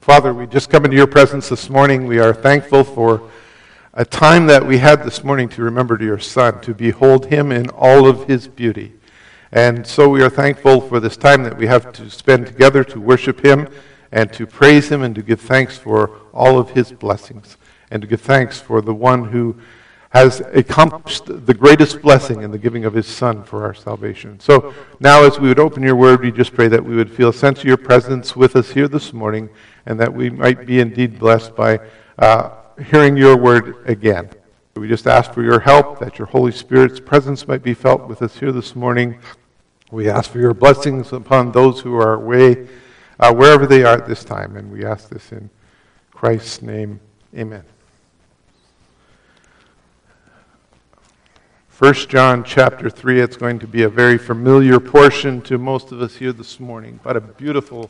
Father, we just come into your presence this morning. We are thankful for a time that we had this morning to remember to your Son, to behold him in all of his beauty. And so we are thankful for this time that we have to spend together to worship him and to praise him and to give thanks for all of his blessings and to give thanks for the one who has accomplished the greatest blessing in the giving of his Son for our salvation. So now as we would open your word, we just pray that we would feel a sense of your presence with us here this morning and that we might be indeed blessed by hearing your word again. We just ask for your help, that your Holy Spirit's presence might be felt with us here this morning. We ask for your blessings upon those who are away, wherever they are at this time, and we ask this in Christ's name. Amen. 1 John chapter 3, it's going to be a very familiar portion to most of us here this morning, but a beautiful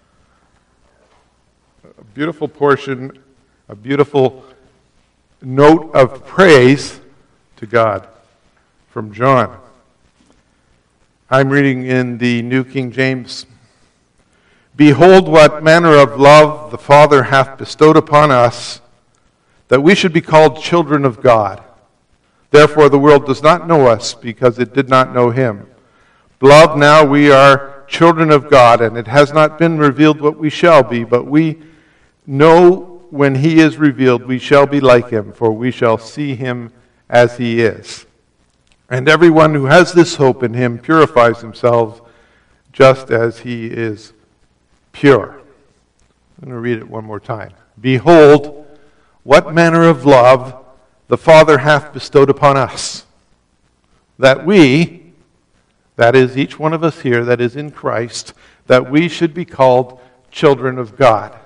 portion, a beautiful note of praise to God from John. I'm reading in the New King James. Behold, what manner of love the Father hath bestowed upon us, that we should be called children of God. Therefore the world does not know us, because it did not know him. Beloved, now we are children of God, and it has not been revealed what we shall be, but we know when he is revealed, we shall be like him, for we shall see him as he is. And everyone who has this hope in him purifies himself just as he is pure. I'm going to read it one more time. Behold, what manner of love the Father hath bestowed upon us, that we, that is each one of us here that is in Christ, that we should be called children of God.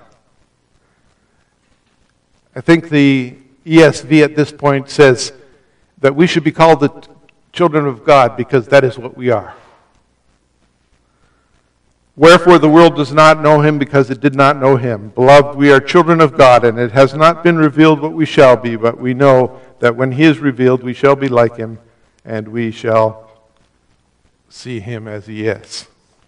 I think the ESV at this point says that we should be called the children of God because that is what we are. Wherefore the world does not know him because it did not know him. Beloved, we are children of God, and it has not been revealed what we shall be, but we know that when he is revealed, we shall be like him, and we shall see him as he is.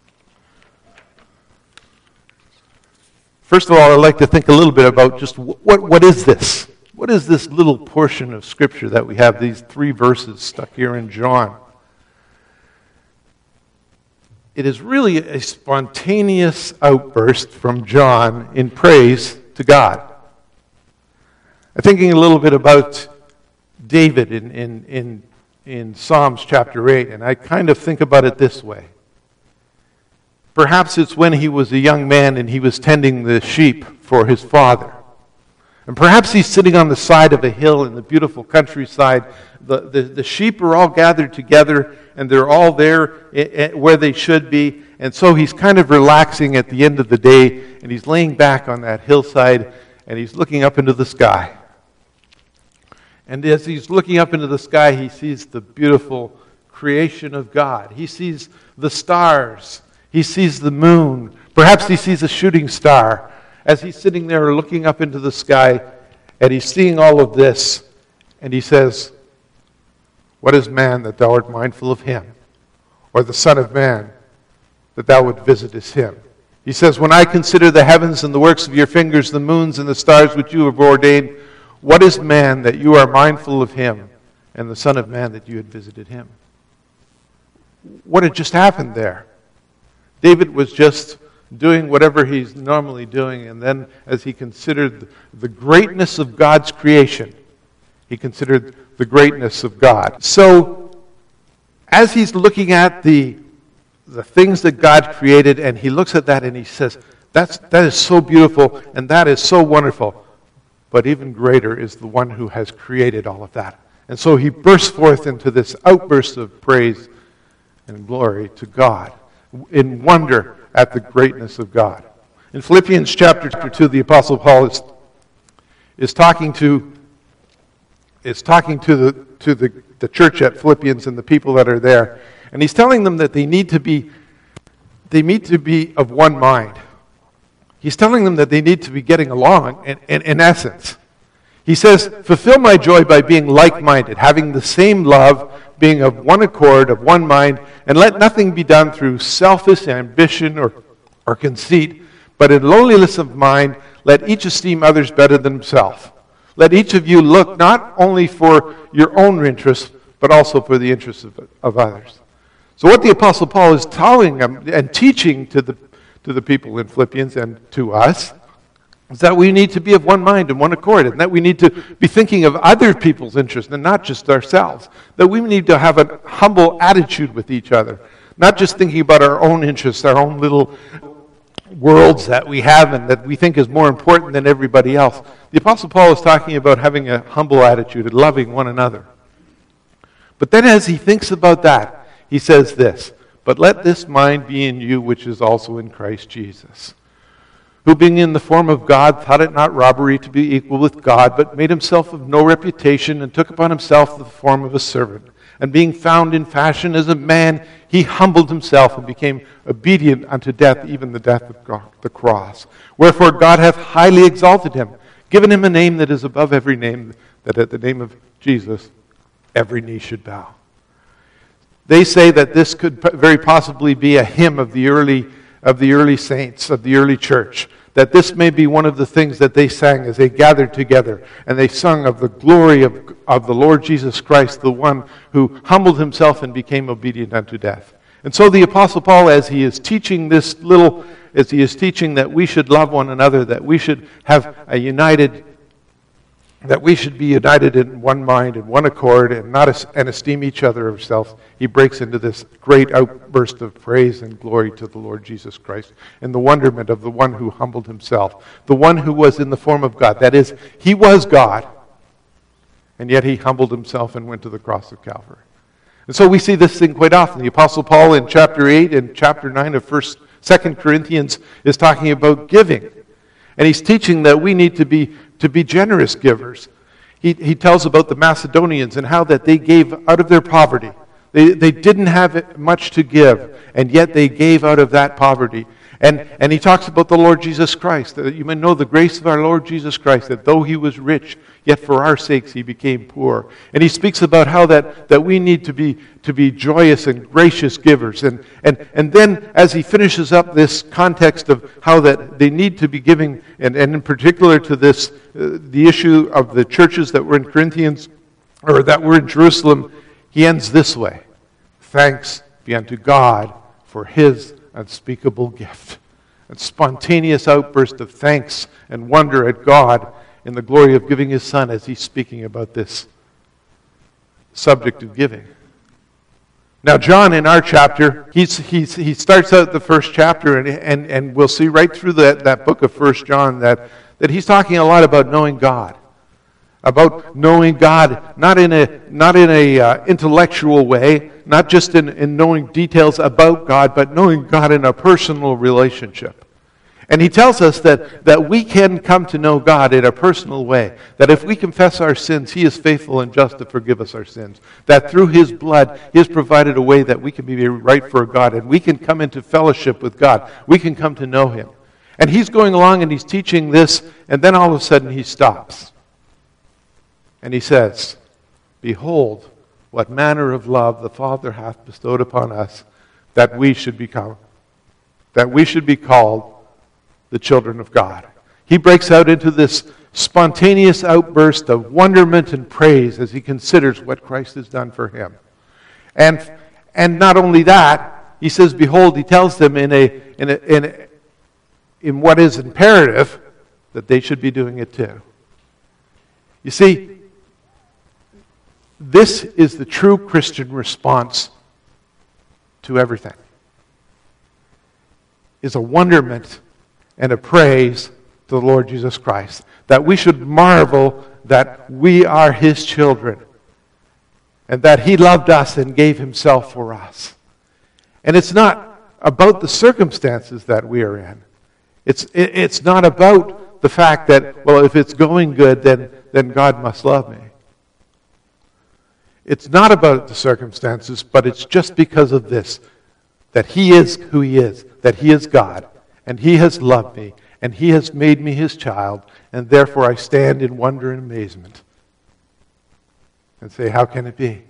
First of all, I'd like to think a little bit about just what is this? What is this little portion of Scripture that we have, these 3 verses stuck here in John? It is really a spontaneous outburst from John in praise to God. I'm thinking a little bit about David in Psalms chapter 8, and I kind of think about it this way. Perhaps it's when he was a young man and he was tending the sheep for his father. And perhaps he's sitting on the side of a hill in the beautiful countryside. The sheep are all gathered together and they're all there where they should be. And so he's kind of relaxing at the end of the day and he's laying back on that hillside and he's looking up into the sky. And as he's looking up into the sky, he sees the beautiful creation of God. He sees the stars. He sees the moon. Perhaps he sees a shooting star. As he's sitting there looking up into the sky, and he's seeing all of this, and he says, what is man that thou art mindful of him? Or the Son of Man that thou would visitest him? He says, when I consider the heavens and the works of your fingers, the moons and the stars which you have ordained, what is man that you are mindful of him, and the Son of Man that you had visited him? What had just happened there? David was just doing whatever he's normally doing, and then as he considered the greatness of God's creation, he considered the greatness of God. So, as he's looking at the things that God created, and he looks at that and he says, that is so beautiful, and that is so wonderful, but even greater is the one who has created all of that. And so he bursts forth into this outburst of praise and glory to God, in wonder at the greatness of God. In Philippians chapter 2, the Apostle Paul is talking to the church at Philippians and the people that are there, and he's telling them that they need to be of one mind. He's telling them that they need to be getting along. In essence, he says, "Fulfill my joy by being like-minded, having the same love, being of one accord, of one mind, and let nothing be done through selfish ambition or conceit, but in lowliness of mind, let each esteem others better than himself. Let each of you look not only for your own interests, but also for the interests of others. So what the Apostle Paul is telling them and teaching to the people in Philippians and to us is that we need to be of one mind and one accord, and that we need to be thinking of other people's interests and not just ourselves. That we need to have a humble attitude with each other, not just thinking about our own interests, our own little worlds that we have and that we think is more important than everybody else. The Apostle Paul is talking about having a humble attitude and loving one another. But then as he thinks about that, he says this, "But let this mind be in you which is also in Christ Jesus, who being in the form of God thought it not robbery to be equal with God, but made himself of no reputation, and took upon himself the form of a servant. And being found in fashion as a man, he humbled himself and became obedient unto death, even the death of the cross. Wherefore God hath highly exalted him, given him a name that is above every name, that at the name of Jesus every knee should bow." They say that this could very possibly be a hymn of the early saints, of the early church. That this may be one of the things that they sang as they gathered together, and they sung of the glory of the Lord Jesus Christ, the one who humbled himself and became obedient unto death. And so the Apostle Paul, as he is teaching that we should love one another, that we should have that we should be united in one mind and one accord and esteem each other ourselves, he breaks into this great outburst of praise and glory to the Lord Jesus Christ and the wonderment of the one who humbled himself, the one who was in the form of God. That is, he was God, and yet he humbled himself and went to the cross of Calvary. And so we see this thing quite often. The Apostle Paul in chapter 8 and chapter 9 of 2 Corinthians is talking about giving. And he's teaching that we need to be generous givers. He tells about the Macedonians and how that they gave out of their poverty. They didn't have much to give, and yet they gave out of that poverty. And he talks about the Lord Jesus Christ, that you may know the grace of our Lord Jesus Christ, that though he was rich, yet for our sakes he became poor. And he speaks about how that we need to be joyous and gracious givers. And then as he finishes up this context of how that they need to be giving, and in particular to this, the issue of the churches that were in Corinthians, or that were in Jerusalem, he ends this way: "Thanks be unto God for his unspeakable gift." A spontaneous outburst of thanks and wonder at God in the glory of giving his Son as he's speaking about this subject of giving. Now John in our chapter, he starts out the first chapter and we'll see right through that book of 1 John that he's talking a lot about knowing God. About knowing God, not in a intellectual way, not just in knowing details about God, but knowing God in a personal relationship. And he tells us that we can come to know God in a personal way. That if we confess our sins, he is faithful and just to forgive us our sins. That through his blood, he has provided a way that we can be right for God, and we can come into fellowship with God. We can come to know him. And he's going along and he's teaching this, and then all of a sudden he stops. And he says, "Behold, what manner of love the Father hath bestowed upon us, that we should be called the children of God." He breaks out into this spontaneous outburst of wonderment and praise as he considers what Christ has done for him. And not only that, he says, "Behold," he tells them in what is imperative, that they should be doing it too. You see, this is the true Christian response to everything. Is a wonderment and a praise to the Lord Jesus Christ. That we should marvel that we are his children. And that he loved us and gave himself for us. And it's not about the circumstances that we are in. It's not about the fact that, well, if it's going good, then God must love me. It's not about the circumstances, but it's just because of this, that he is who he is, that he is God, and he has loved me, and he has made me his child, and therefore I stand in wonder and amazement and say, how can it be?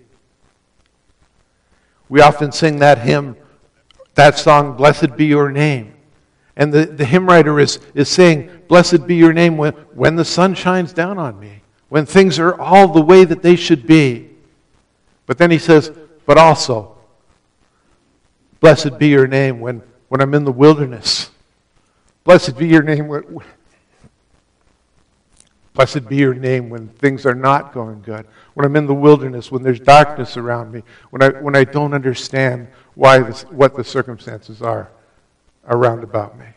We often sing that hymn, that song, "Blessed Be Your Name." And the hymn writer is saying, blessed be your name when the sun shines down on me, when things are all the way that they should be. But then he says, but also, blessed be your name when I'm in the wilderness. Blessed be your name blessed be your name when things are not going good. When I'm in the wilderness, when there's darkness around me, when I don't understand what the circumstances are around about me.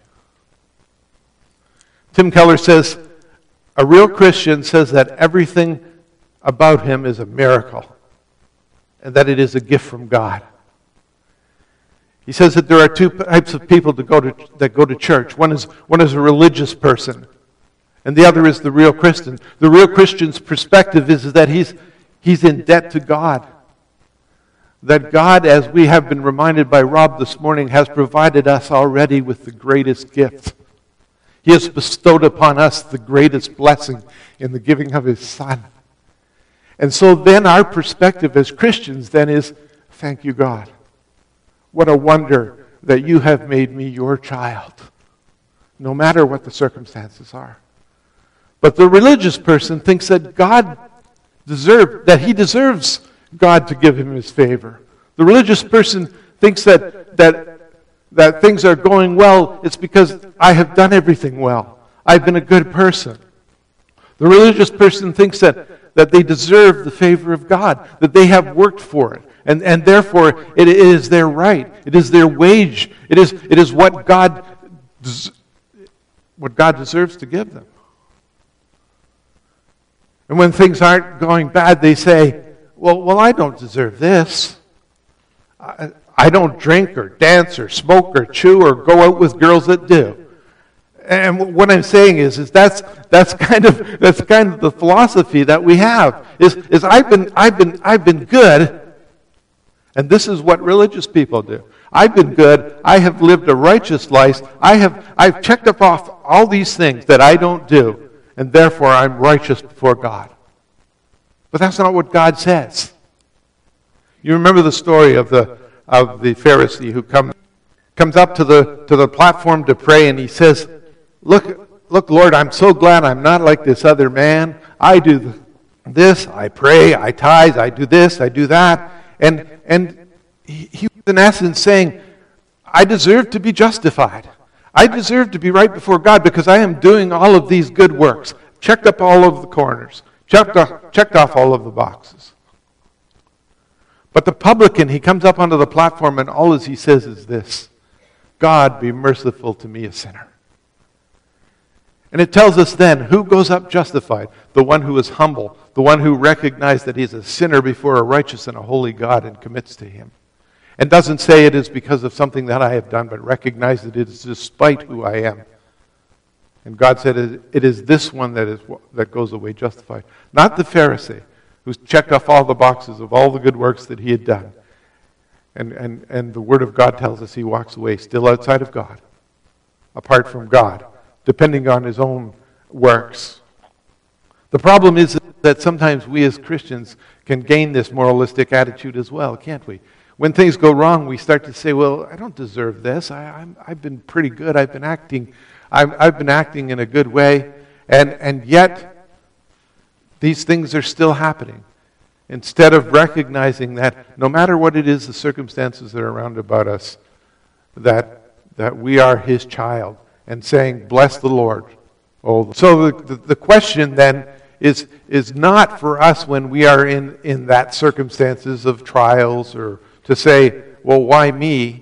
Tim Keller says, a real Christian says that everything about him is a miracle and that it is a gift from God. He says that there are two types of people that go to church. One is a religious person, and the other is the real Christian. The real Christian's perspective is that he's in debt to God. That God, as we have been reminded by Rob this morning, has provided us already with the greatest gift. He has bestowed upon us the greatest blessing in the giving of His Son. And so then our perspective as Christians then is, thank you, God. What a wonder that you have made me your child, no matter what the circumstances are. But the religious person thinks that he deserves God to give him His favor. The religious person thinks that things are going well, it's because I have done everything well. I've been a good person. The religious person thinks that they deserve the favor of God, that they have worked for it, and therefore it is their right. It is their wage. It is what God deserves to give them. And when things aren't going bad, they say, well, I don't deserve this. I don't drink or dance or smoke or chew or go out with girls that do. And what I'm saying is that's kind of the philosophy that we have. Is I've been good, and this is what religious people do. I've been good. I have lived a righteous life. I've checked off all these things that I don't do, and therefore I'm righteous before God. But that's not what God says. You remember the story of the Pharisee who comes up to the platform to pray, and he says, Look, Lord, I'm so glad I'm not like this other man. I do this, I pray, I tithe, I do this, I do that. And he was in essence saying, I deserve to be justified. I deserve to be right before God because I am doing all of these good works. Checked up all of the corners. Checked off all of the boxes. But the publican, he comes up onto the platform and all he says is this, God, be merciful to me, a sinner. And it tells us then, who goes up justified? The one who is humble, the one who recognizes that he's a sinner before a righteous and a holy God and commits to Him. And doesn't say it is because of something that I have done, but recognize that it is despite who I am. And God said it is this one that goes away justified. Not the Pharisee, who's checked off all the boxes of all the good works that he had done. And the Word of God tells us he walks away still outside of God, apart from God, depending on his own works. The problem is that sometimes we as Christians can gain this moralistic attitude as well, can't we? When things go wrong, we start to say, well, I don't deserve this. I've been pretty good. I've been acting in a good way. And yet, these things are still happening. Instead of recognizing that no matter what it is, the circumstances that are around about us, that we are His child, and saying, bless the Lord. Oh, so the question then is not for us when we are in that circumstances of trials or to say, well, why me?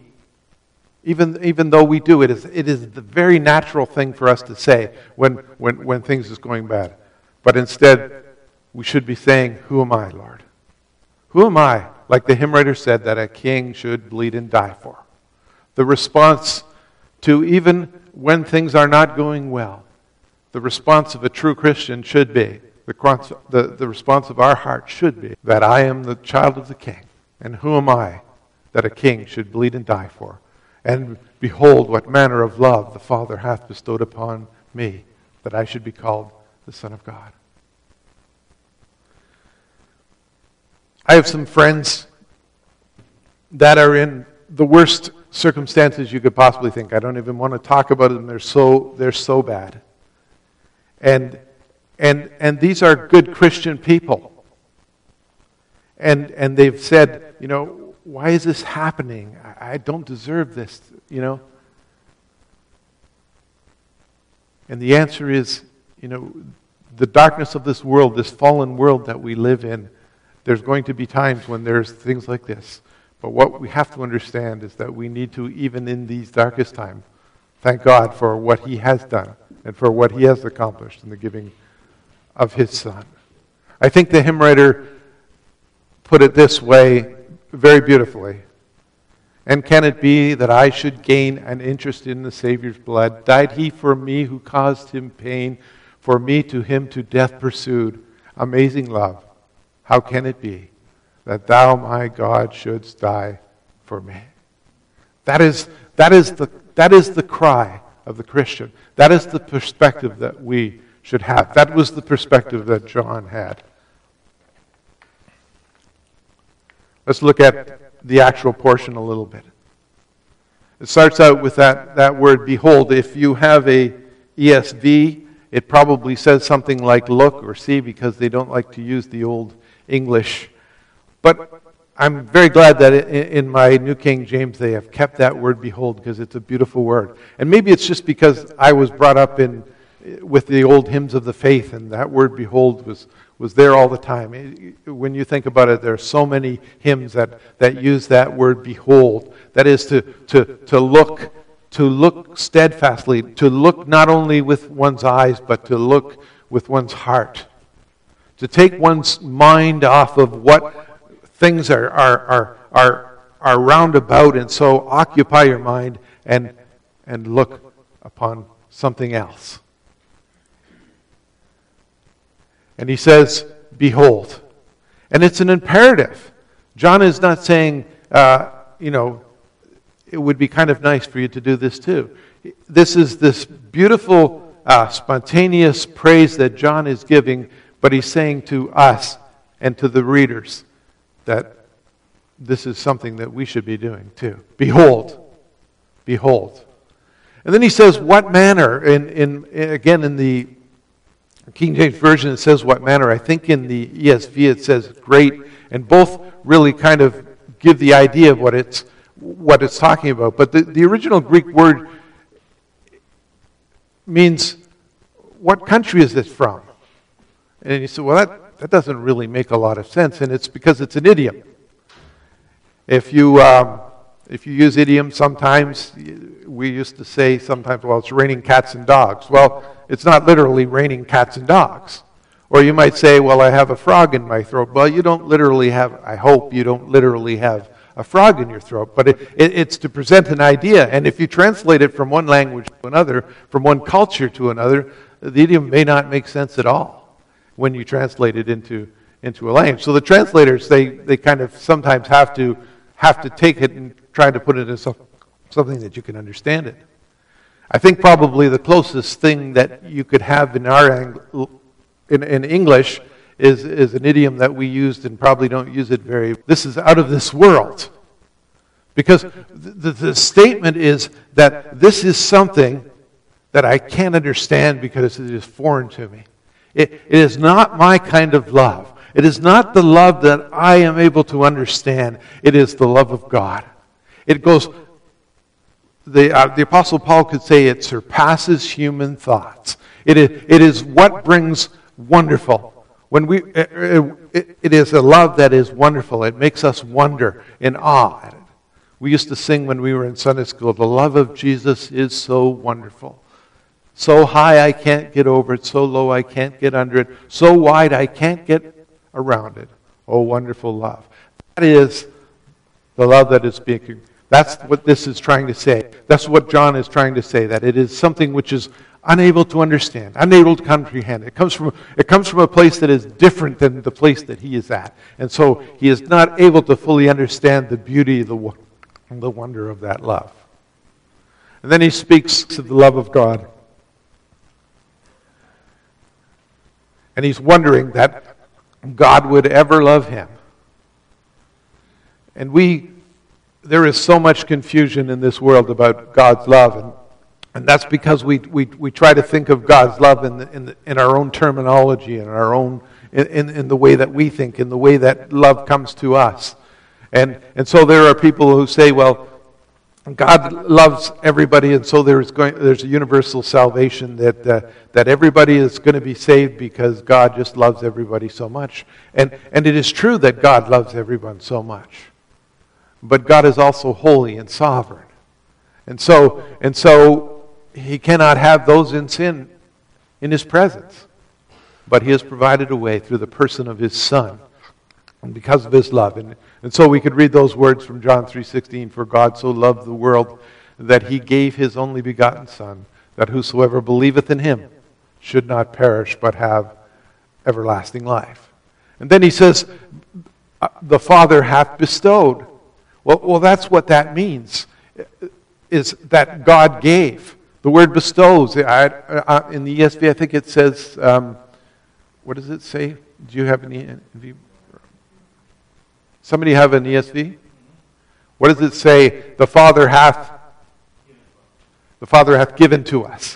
Even though we do, it is the very natural thing for us to say when things is going bad. But instead, we should be saying, who am I, Lord? Who am I, like the hymn writer said, that a king should bleed and die for? The response to even when things are not going well, the response of a true Christian should be, the response of our heart should be, that I am the child of the King. And who am I that a king should bleed and die for? And behold, what manner of love the Father hath bestowed upon me, that I should be called the Son of God. I have some friends that are in the worst circumstances you could possibly think. I don't even want to talk about them. They're so bad. And these are good Christian people. And they've said, why is this happening? I don't deserve this, And the answer is, the darkness of this world, this fallen world that we live in, there's going to be times when there's things like this. But what we have to understand is that we need to, even in these darkest times, thank God for what He has done and for what He has accomplished in the giving of His Son. I think the hymn writer put it this way very beautifully. And can it be that I should gain an interest in the Savior's blood? Died He for me who caused Him pain, for me to Him to death pursued. Amazing love, how can it be that Thou, my God, shouldst die for me? That is the cry of the Christian. That is the perspective that we should have. That was the perspective that John had. Let's look at the actual portion a little bit. It starts out with that word, behold. If you have a ESV, it probably says something like look or see, because they don't like to use the old English. But I'm very glad that in my New King James they have kept that word behold, because it's a beautiful word. And maybe it's just because I was brought up with the old hymns of the faith, and that word behold was there all the time. When you think about it, there are so many hymns that use that word behold. That is to look steadfastly, to look not only with one's eyes, but to look with one's heart. To take one's mind off of what things are round about, and so occupy your mind and look upon something else. And he says, behold. And it's an imperative. John is not saying, it would be kind of nice for you to do this too. This is this beautiful, spontaneous praise that John is giving, but he's saying to us and to the readers that this is something that we should be doing too. Behold. Behold. And then he says, what manner? Again, in the King James Version, it says what manner. I think in the ESV it says great, and both really kind of give the idea of what it's talking about. But the original Greek word means, what country is this from? And you say, well, that doesn't really make a lot of sense, and it's because it's an idiom. If you use idioms, sometimes we used to say sometimes, well, it's raining cats and dogs. Well, it's not literally raining cats and dogs. Or you might say, well, I have a frog in my throat. Well, you don't literally have, I hope you don't literally have a frog in your throat. But it's to present an idea. And if you translate it from one language to another, from one culture to another, the idiom may not make sense at all when you translate it into a language. So the translators, they kind of sometimes have to take it and try to put it in something that you can understand it. I think probably the closest thing that you could have in English is an idiom that we used and probably don't use it very. This is out of this world. Because the statement is that this is something that I can't understand because it is foreign to me. It is not my kind of love. It is not the love that I am able to understand. It is the love of God. It goes, the Apostle Paul could say it surpasses human thoughts. It is what brings wonderful. It is a love that is wonderful. It makes us wonder in awe at it. We used to sing when we were in Sunday school, the love of Jesus is so wonderful. So high I can't get over it, so low I can't get under it, so wide I can't get around it. Oh, wonderful love. That is the love that is speaking. That's what this is trying to say. That's what John is trying to say, that it is something which is unable to understand, unable to comprehend. It comes from a place that is different than the place that he is at. And so he is not able to fully understand the beauty, the wonder of that love. And then he speaks of the love of God. And he's wondering that God would ever love him. And we there is so much confusion in this world about God's love, and that's because we try to think of God's love in our own terminology, in our own in the way that we think, in the way that love comes to us, and so there are people who say, well, God loves everybody, and so there's a universal salvation that everybody is going to be saved because God just loves everybody so much, and it is true that God loves everyone so much, but God is also holy and sovereign, and so He cannot have those in sin in His presence. But He has provided a way through the person of His Son, and because of His love. And so we could read those words from John 3:16, "For God so loved the world that He gave His only begotten Son, that whosoever believeth in Him should not perish, but have everlasting life." And then He says, "The Father hath bestowed." Well, that's what that means, is that God gave. The word bestows, in the ESV, I think it says, what does it say? Do you have an ESV? Somebody have an ESV? What does it say? The Father hath given to us.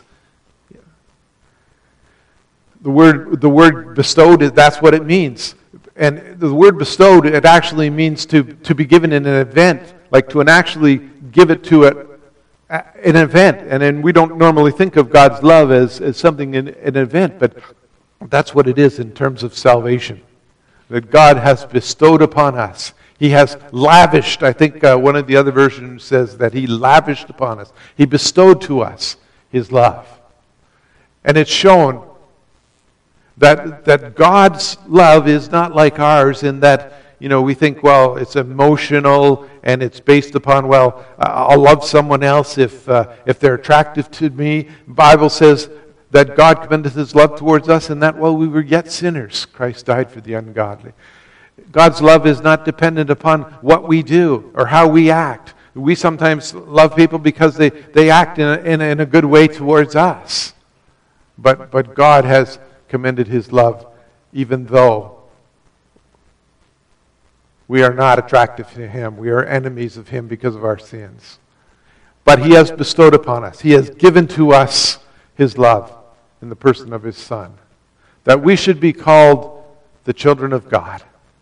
The word bestowed, that's what it means. And the word bestowed, it actually means to be given in an event, like to actually give it to an event. And then we don't normally think of God's love as something in an event, but that's what it is in terms of salvation. That God has bestowed upon us. He has lavished, I think one of the other versions says that He lavished upon us. He bestowed to us His love. And it's shown that God's love is not like ours in that, we think, well, it's emotional and it's based upon, well, I'll love someone else if they're attractive to me. The Bible says that God commendeth His love towards us, and that while we were yet sinners, Christ died for the ungodly. God's love is not dependent upon what we do or how we act. We sometimes love people because they act in a good way towards us. But God has commended His love even though we are not attractive to Him. We are enemies of Him because of our sins. But He has bestowed upon us. He has given to us His love in the person of His Son, that we should be called the children of God.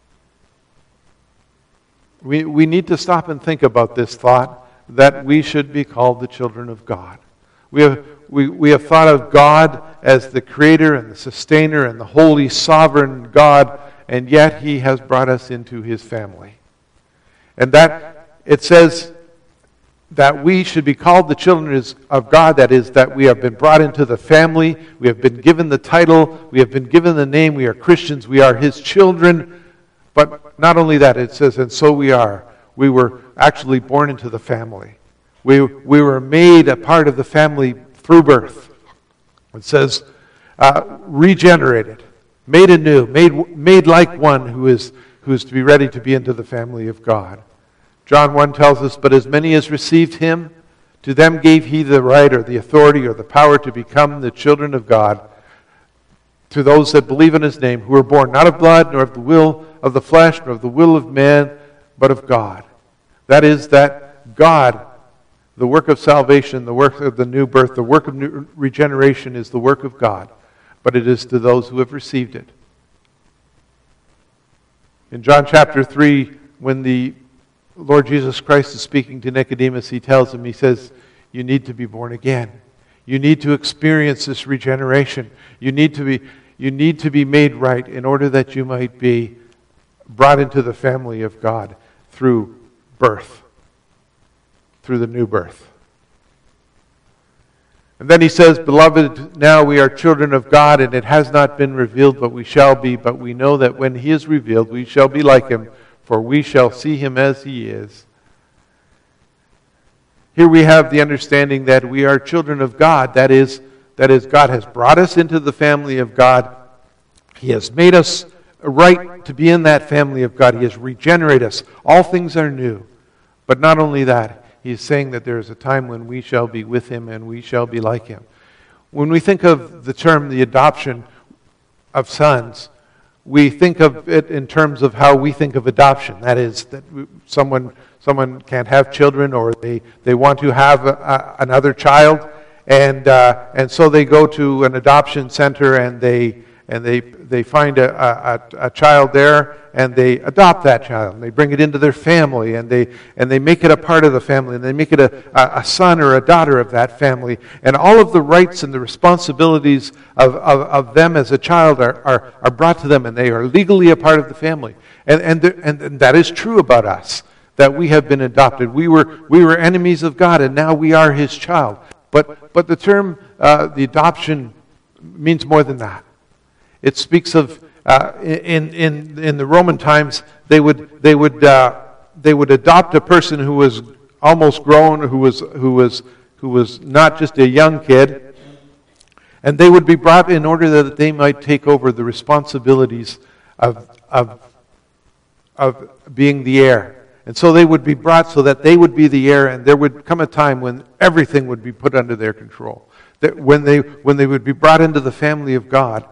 We need to stop and think about this thought, that we should be called the children of God. We have thought of God as the creator and the sustainer and the holy, sovereign God, and yet He has brought us into His family. And that it says that we should be called the children of God, that is, that we have been brought into the family, we have been given the title, we have been given the name, we are Christians, we are His children. But not only that, it says, and so we are. We were actually born into the family. We were made a part of the family through birth. It says, regenerated, made anew, made like one who is to be ready to be into the family of God. John 1 tells us, but as many as received Him, to them gave He the right or the authority or the power to become the children of God, to those that believe in His name, who were born not of blood, nor of the will of the flesh, nor of the will of man, but of God. That is, that God, the work of salvation, the work of the new birth, the work of new regeneration is the work of God, but it is to those who have received it. In John chapter 3, when the Lord Jesus Christ is speaking to Nicodemus, He tells him, He says, you need to be born again. You need to experience this regeneration. You need to be made right in order that you might be brought into the family of God through birth, through the new birth. And then He says, beloved, now we are children of God, and it has not been revealed, but we shall be. But we know that when He is revealed, we shall be like Him, for we shall see Him as He is. Here we have the understanding that we are children of God. That is, God has brought us into the family of God. He has made us right to be in that family of God. He has regenerated us. All things are new. But not only that, He is saying that there is a time when we shall be with Him and we shall be like Him. When we think of the term, the adoption of sons, we think of it in terms of how we think of adoption. That is, that someone can't have children, or they want to have another child, and so they go to an adoption center and they find a child there, and they adopt that child, and they bring it into their family, and they make it a part of the family, and they make it a son or a daughter of that family, and all of the rights and the responsibilities of them as a child are brought to them, and they are legally a part of the family. And that is true about us, that we have been adopted. We were enemies of God, and now we are His child. But the term the adoption means more than that. It speaks of in the Roman times they would adopt a person who was almost grown, who was not just a young kid, and they would be brought in order that they might take over the responsibilities of being the heir. And so they would be brought so that they would be the heir, and there would come a time when everything would be put under their control. That when they would be brought into the family of God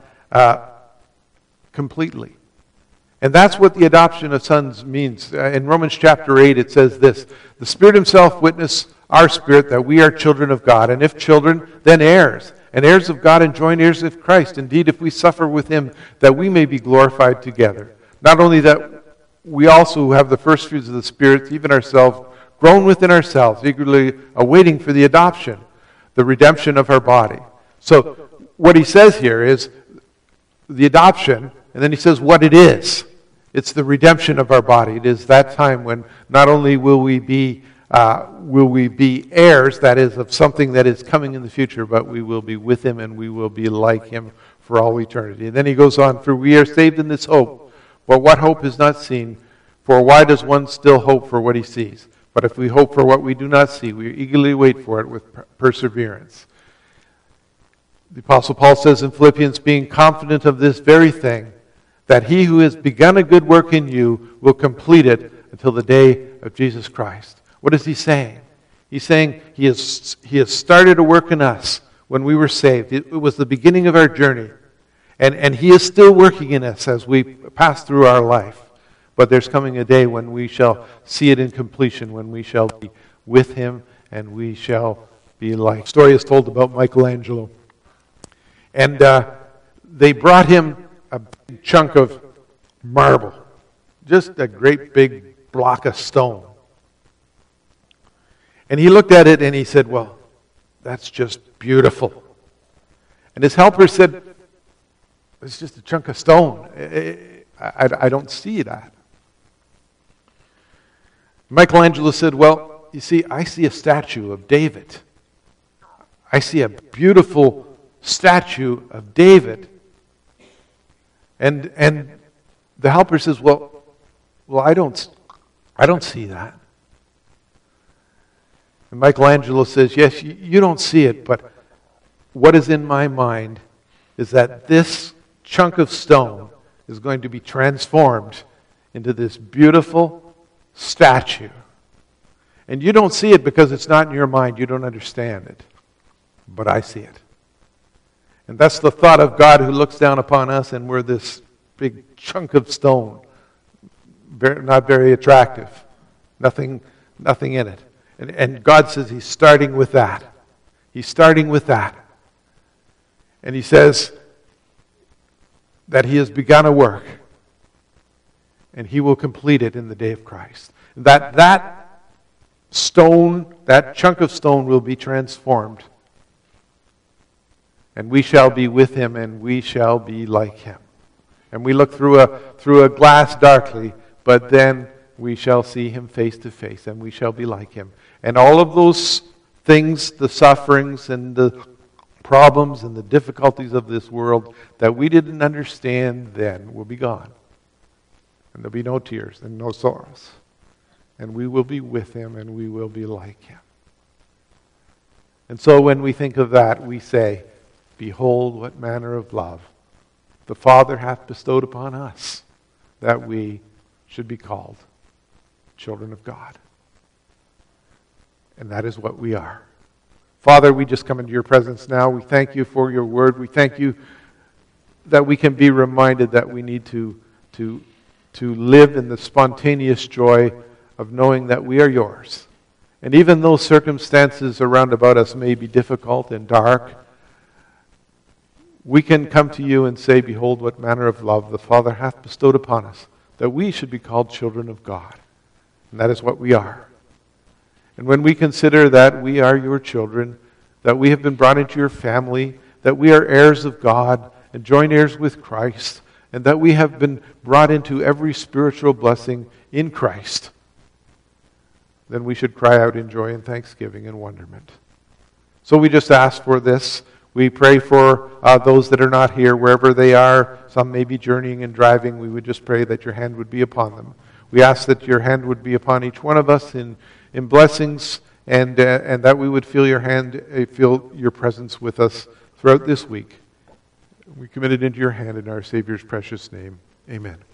completely. And that's what the adoption of sons means. In Romans chapter 8 it says this: the Spirit Himself witness our spirit that we are children of God, and if children, then heirs, and heirs of God and joint heirs of Christ. Indeed, if we suffer with Him, that we may be glorified together. Not only that, we also have the first fruits of the Spirit, even ourselves, grown within ourselves, eagerly awaiting for the adoption, the redemption of our body. So what he says here is the adoption, and then he says what it is. It's the redemption of our body. It is that time when not only will we be heirs, that is, of something that is coming in the future, but we will be with Him and we will be like Him for all eternity. And then he goes on, for we are saved in this hope. But what hope is not seen? For why does one still hope for what he sees? But if we hope for what we do not see, we eagerly wait for it with perseverance. The Apostle Paul says in Philippians, being confident of this very thing, that He who has begun a good work in you will complete it until the day of Jesus Christ. What is he saying? He's saying He has started a work in us when we were saved. It was the beginning of our journey. And He is still working in us as we pass through our life. But there's coming a day when we shall see it in completion, when we shall be with Him and we shall be like. The story is told about Michelangelo. And they brought him a big chunk of marble, just a great big block of stone. And he looked at it and he said, well, that's just beautiful. And his helper said, it's just a chunk of stone. I don't see that. Michelangelo said, well, you see, I see a statue of David. I see a beautiful statue of David. And the helper says, well, I don't see that. And Michelangelo says, yes, you don't see it, but what is in my mind is that this chunk of stone is going to be transformed into this beautiful statue. And you don't see it because it's not in your mind. You don't understand it. But I see it. And that's the thought of God who looks down upon us and we're this big chunk of stone. Not very attractive. Nothing in it. And God says He's starting with that. He's starting with that. And He says that He has begun a work. And He will complete it in the day of Christ. That stone, that chunk of stone will be transformed. And we shall be with Him and we shall be like Him. And we look through a glass darkly, but then we shall see Him face to face and we shall be like Him. And all of those things, the sufferings and the problems and the difficulties of this world that we didn't understand then will be gone. And there'll be no tears and no sorrows. And we will be with Him and we will be like Him. And so when we think of that, we say, behold what manner of love the Father hath bestowed upon us, that we should be called children of God. And that is what we are. Father, we just come into your presence now. We thank you for your word. We thank you that we can be reminded that we need to live in the spontaneous joy of knowing that we are yours. And even though circumstances around about us may be difficult and dark, we can come to you and say, behold, what manner of love the Father hath bestowed upon us, that we should be called children of God. And that is what we are. And when we consider that we are your children, that we have been brought into your family, that we are heirs of God and joint heirs with Christ, and that we have been brought into every spiritual blessing in Christ, then we should cry out in joy and thanksgiving and wonderment. So we just ask for this. We pray for those that are not here, wherever they are. Some may be journeying and driving. We would just pray that your hand would be upon them. We ask that your hand would be upon each one of us in blessings, and that we would feel your hand, feel your presence with us throughout this week. We commit it into your hand in our Savior's precious name. Amen.